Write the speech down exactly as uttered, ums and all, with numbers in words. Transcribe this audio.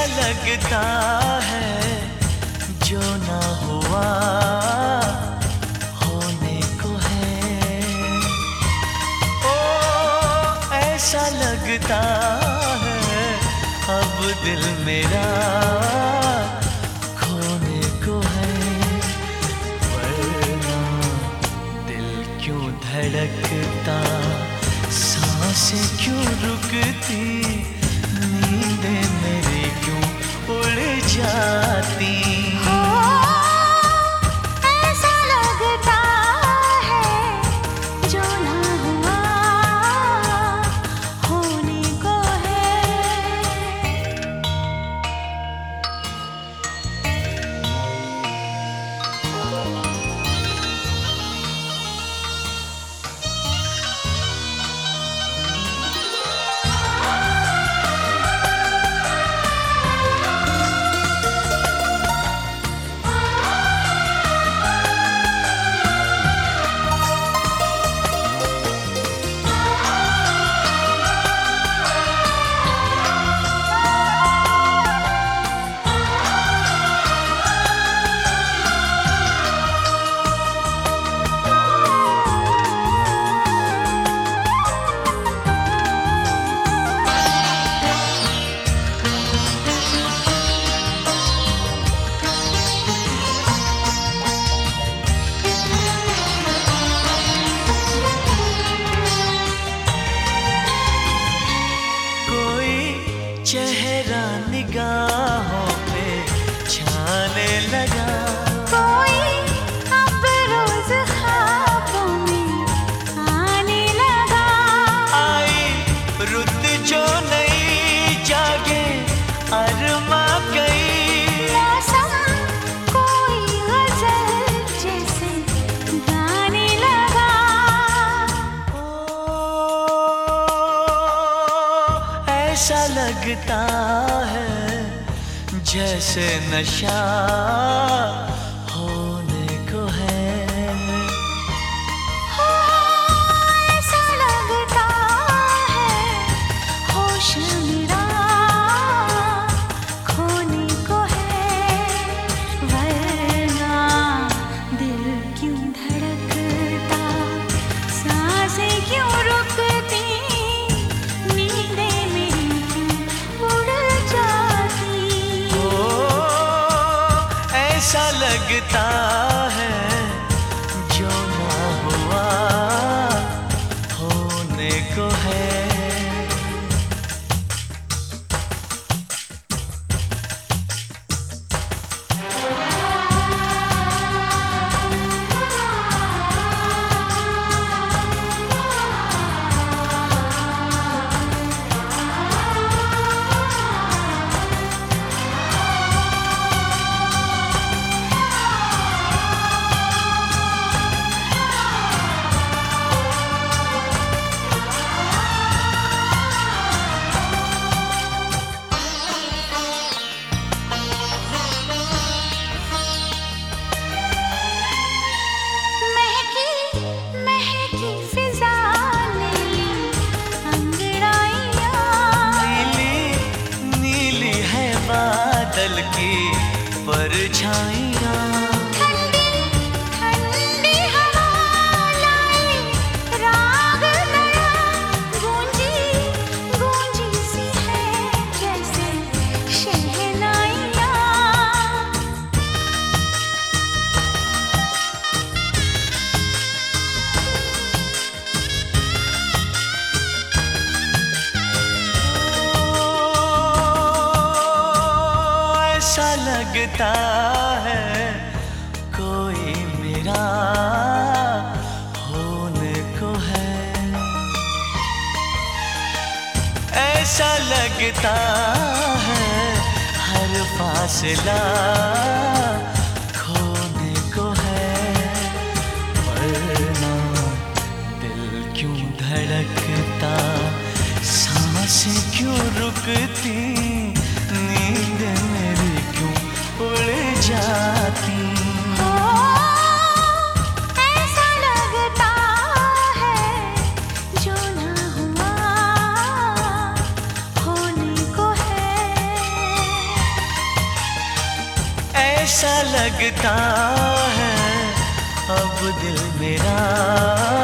लगता है जो ना हुआ होने को है। ओ ऐसा लगता है अब दिल मेरा खोने को है। वरना दिल क्यों धड़कता, सांसें क्यों रुकती, नींदें मेरी क्यों उड़ जाती। ऐसा लगता है जो ना हुआ होने को है। चेहरा निगाहों पे छाने लगा, कोई अब रोज ख्वाबों में आने लगा। आई रुत जो नई जागे अरमा गई, मौसम कोई गजल जैसे गाने लगा। ओ ऐसा लगता है जैसे नशा होने को है। हो ऐसा लगता है होश मेरा खोने को है। वरना दिल क्यों धड़कता, सांसें क्यों रुकती, नींदें मेरी क्यों उड़ जाती। ऐसा लगता है जो ना हुआ होने को है। बादल की परछाइयाँ, ठंडी ठंडी हवा लाई राग नया, गूंजी गूंजी सी है जैसे शहनाइयाँ। ऐसा लगता है कोई मेरा होने को है। ऐसा लगता है हर फासला खोने को है। वरना दिल क्यों धड़कता, सांसें क्यों रुकती, नींद मेरी क्यों उड़ जाती। ऐसा लगता है जो ना हुआ होने को है। लगता है अब दिल मेरा